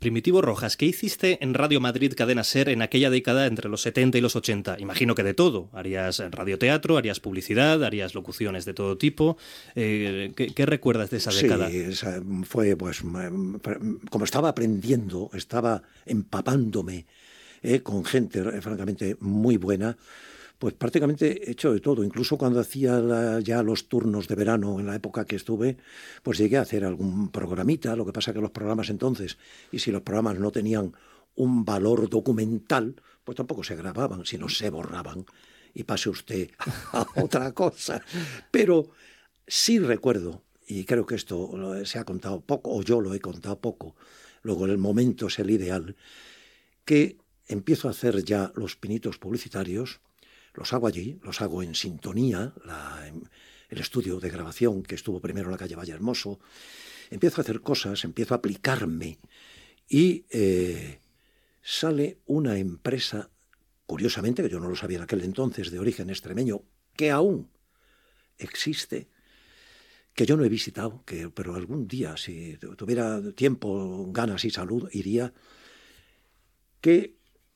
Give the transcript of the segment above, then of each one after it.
Primitivo Rojas, ¿qué hiciste en Radio Madrid Cadena SER en aquella década entre los 70 y los 80? Imagino que de todo. Harías radioteatro, harías publicidad, harías locuciones de todo tipo. ¿Qué recuerdas de esa década? Sí, fue pues como estaba aprendiendo, estaba empapándome con gente francamente muy buena. Pues prácticamente he hecho de todo, incluso cuando hacía ya los turnos de verano en la época que estuve, pues llegué a hacer algún programita, lo que pasa que los programas entonces, y si los programas no tenían un valor documental, pues tampoco se grababan, sino se borraban, y pase usted a otra cosa. Pero sí recuerdo, y creo que esto se ha contado poco, o yo lo he contado poco, luego el momento es el ideal, que empiezo a hacer ya los pinitos publicitarios. Los hago allí, los hago en Sintonía, el estudio de grabación que estuvo primero en la calle Valle Hermoso. Empiezo a hacer cosas, empiezo a aplicarme y sale una empresa, curiosamente, que yo no lo sabía en aquel entonces, de origen extremeño, que aún existe, que yo no he visitado, pero algún día, si tuviera tiempo, ganas y salud, iría, que...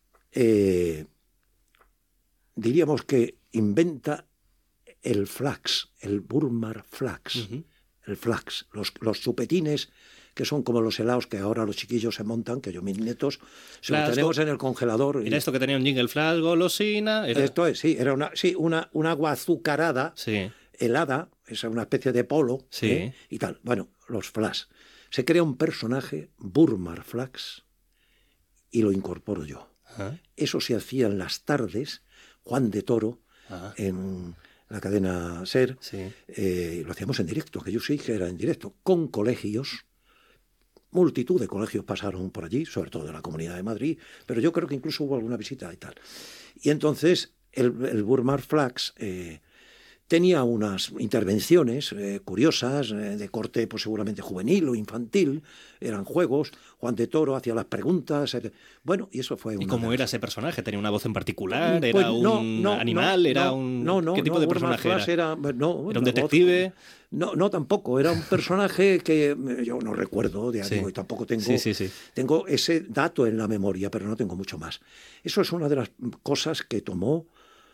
diríamos que inventa el flax, el Burmar flax, el flax, los chupetines que son como los helados que ahora los chiquillos se montan, que yo mis nietos se lo tenemos en el congelador. ¿Era esto que tenía un jingle flash, golosina? Esto es, sí, era una agua azucarada, sí, helada, es una especie de polo, sí, y tal. Bueno, los flax. Se crea un personaje, Burmar flax, y lo incorporo yo. Ajá. Eso se hacía en las tardes, Juan de Toro, en la cadena SER, sí. Lo hacíamos en directo, que yo sí que era en directo, con colegios. Multitud de colegios pasaron por allí, sobre todo de la Comunidad de Madrid, pero yo creo que incluso hubo alguna visita y tal. Y entonces el Burmar Flax tenía unas intervenciones curiosas, de corte pues seguramente juvenil o infantil, eran juegos, Juan de Toro hacía las preguntas, bueno, y eso fue... ¿Y cómo era ese personaje? ¿Tenía una voz en particular? Pues ¿Era un animal? ¿Era un...? ¿Qué tipo de personaje era? ¿Era un detective? No, tampoco, era un personaje que yo no recuerdo, digo, y tampoco tengo, tengo ese dato en la memoria, pero no tengo mucho más. Eso es una de las cosas que tomó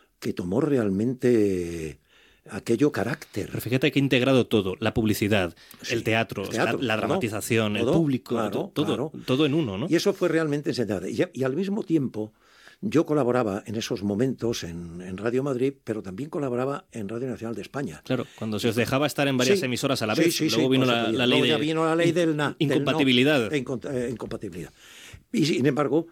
realmente... aquello carácter. Pero fíjate que ha integrado todo, la publicidad, el teatro, la dramatización, todo, el público, claro, todo en uno, ¿no? Y eso fue realmente enseñado. Y al mismo tiempo, yo colaboraba en esos momentos en Radio Madrid, pero también colaboraba en Radio Nacional de España. Claro, cuando se os dejaba estar en varias emisoras a la vez. Luego vino la ley de incompatibilidad. Incompatibilidad. Y sin embargo,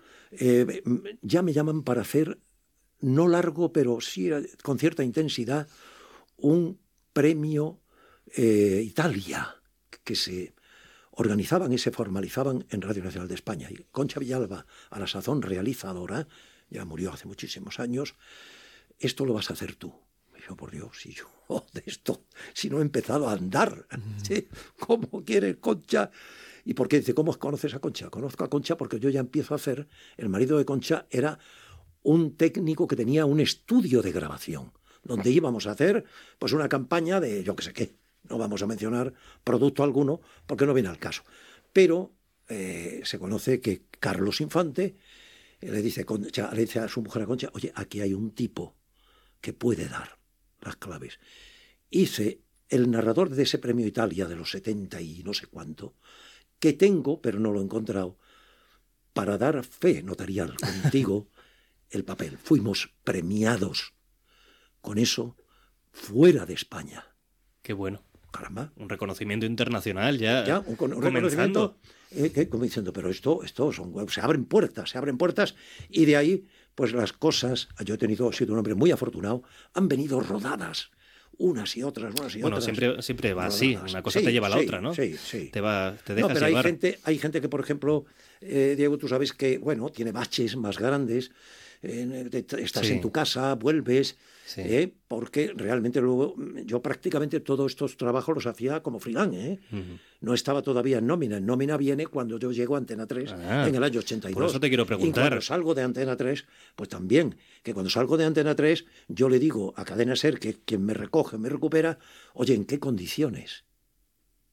ya me llaman para hacer, no largo, pero sí con cierta intensidad, un premio Italia que se organizaban y se formalizaban en Radio Nacional de España. Y Concha Villalba, a la sazón realizadora, ya murió hace muchísimos años, esto lo vas a hacer tú. Y yo, por Dios, si no he empezado a andar, ¿sí? ¿Cómo quieres, Concha? ¿Y por qué? Dice, ¿cómo conoces a Concha? Conozco a Concha porque yo ya empiezo a hacer, el marido de Concha era un técnico que tenía un estudio de grabación, donde íbamos a hacer pues una campaña de yo qué sé qué. No vamos a mencionar producto alguno porque no viene al caso. Pero se conoce que Carlos Infante le dice a su mujer, a Concha, oye, aquí hay un tipo que puede dar las claves. Hice el narrador de ese premio Italia de los 70 y no sé cuánto, que tengo, pero no lo he encontrado, para dar fe notarial contigo el papel. Fuimos premiados con eso fuera de España. Qué bueno. Caramba. Un reconocimiento internacional ya un reconocimiento, como diciendo, pero esto se abren puertas y de ahí pues las cosas, yo he sido un hombre muy afortunado, han venido rodadas unas y otras. Bueno, siempre va así, una cosa te lleva a la otra, ¿no? Sí. Te dejas pero llevar. Hay gente que, por ejemplo, Diego, tú sabes que, bueno, tiene baches más grandes, estás en tu casa, vuelves, porque realmente luego yo prácticamente todos estos trabajos los hacía como freelance, No estaba todavía en nómina. En nómina viene cuando yo llego a Antena 3 en el año 82. Por eso te quiero preguntar. Y cuando salgo de Antena 3, pues también, que cuando salgo de Antena 3, yo le digo a Cadena SER, que quien me recoge, me recupera, oye, ¿en qué condiciones?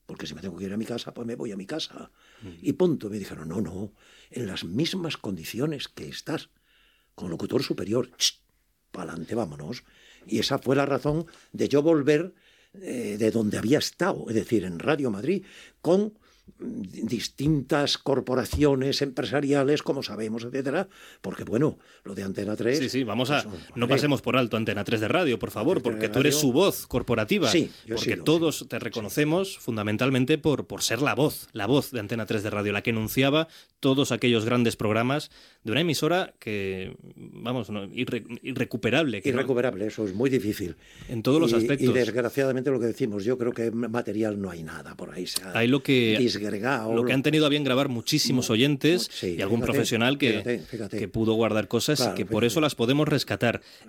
porque si me tengo que ir a mi casa, pues me voy a mi casa. Y punto. Me dijeron, no, en las mismas condiciones que estás, con locutor superior, para adelante, vámonos. Y esa fue la razón de yo volver de donde había estado, es decir, en Radio Madrid, con distintas corporaciones empresariales, como sabemos, etcétera, porque bueno, lo de Antena 3... Sí, vamos a... no pasemos por alto Antena 3 de Radio, por favor, porque tú eres su voz corporativa. Sí, porque todos te reconocemos fundamentalmente por ser la voz de Antena 3 de Radio, la que enunciaba todos aquellos grandes programas de una emisora que, vamos, irrecuperable. Irrecuperable, eso es muy difícil. En todos los aspectos. Y desgraciadamente lo que decimos, yo creo que material no hay nada por ahí. Hay lo que han tenido a bien grabar muchísimos oyentes y algún profesional que pudo guardar cosas, claro, y que por eso las podemos rescatar.